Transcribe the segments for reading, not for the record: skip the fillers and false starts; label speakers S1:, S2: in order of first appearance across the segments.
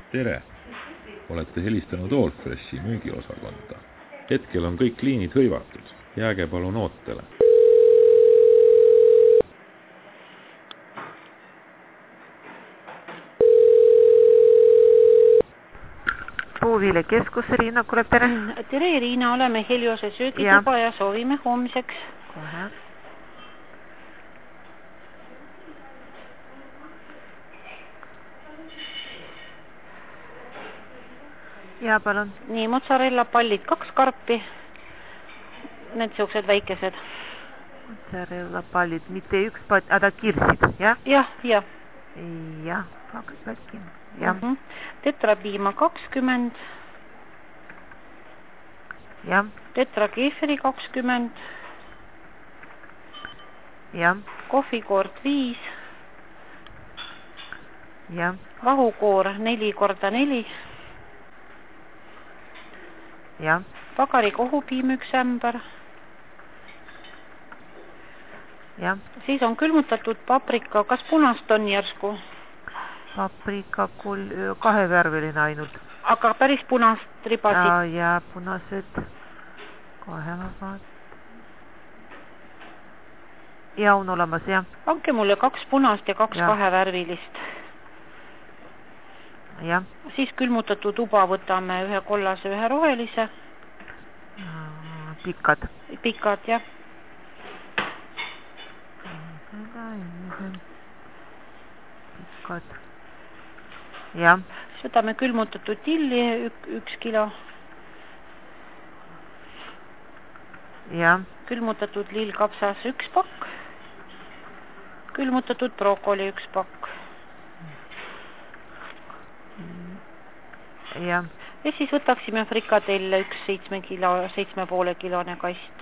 S1: Tere! Olete helistanud Allfreshi müügiosakonda. Hetkel on kõik liinid hõivatud. Jääge palun ootele.
S2: Puuviile keskus, Riina, kuule, tere.
S3: Tere, Riina, oleme Heliose söögituba ja soovime homseks.
S2: Kohe. Ja palun.
S3: Nii, mozzarella pallid 2 karpi. Need siuksed väikesed.
S2: Mozzarella pallid, mitte üks pall, aga kirsid, jah?
S3: Jah.
S2: Jah, 2 pätki. Jah.
S3: Tetrapiima 20.
S2: Jah.
S3: Tetrakeeferi 20.
S2: Jah.
S3: Kohvikoort 5.
S2: Jah.
S3: Vahukoor 4x4.
S2: Jah.
S3: Pagari kohupiim 1 ämber.
S2: Jah.
S3: Siis on külmutatud paprika, kas punast on järsku?
S2: Paprika 2-värviline ainult.
S3: Aga päris punast ribasid?
S2: Ja punased. Kohe ma vaat. Ja on olemas, jah.
S3: Andke mulle 2 punast ja 2 2-värvilist.
S2: Jah.
S3: Siis külmutatud uba võtame 1 kollase, 1 rohelise.
S2: Pikad.
S3: Pikad, jah.
S2: Pikad. Jah.
S3: Siis võtame külmutatud tilli 1 kilo.
S2: Jah.
S3: Külmutatud lillkapsas 1 pakk. Külmutatud brokoli 1 pakk.
S2: Jah.
S3: Ja siis võtaksime frikadelle 1 7,5 kilone kast.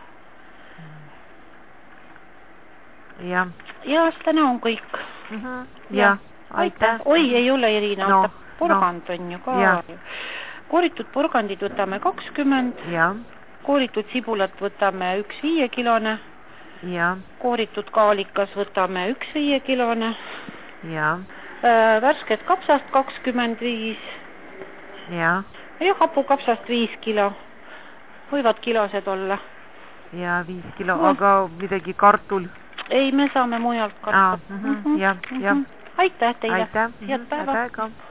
S2: Jah.
S3: Ja täna on kõik.
S2: Ja. Aitäh.
S3: Oi, ei ole, Irina, porgand on ju ka. Kooritud porgandid võtame 20.
S2: Ja.
S3: Kooritud sibulat võtame 1 5-kilone.
S2: Ja.
S3: Kooritud kaalikas võtame 1 5-kilone.
S2: Ja.
S3: Värsket kapsast 25.
S2: Ja.
S3: Ja hapukapsast 5 kilo. Võivad kilosed olla.
S2: Ja 5 kilo, aga midagi kartul?
S3: Ei, me saame mujalt kartul.
S2: Ja.
S3: Aitäh teile.
S2: Aitäh.
S3: Head päeva.